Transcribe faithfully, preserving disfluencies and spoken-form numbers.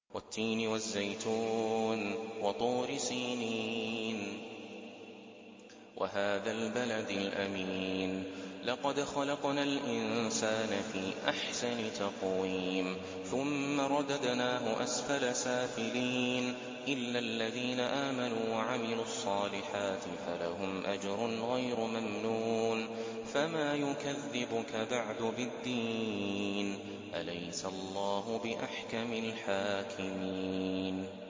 والتين والزيتون وطور سينين وهذا البلد الأمين لقد خلقنا الإنسان في أحسن تقويم ثم رددناه أسفل سافلين إلا الذين آمنوا وعملوا الصالحات فلهم أجر غير ممنون فما يكذبك بعد بالدين أليس الله بأحكم الحاكمين.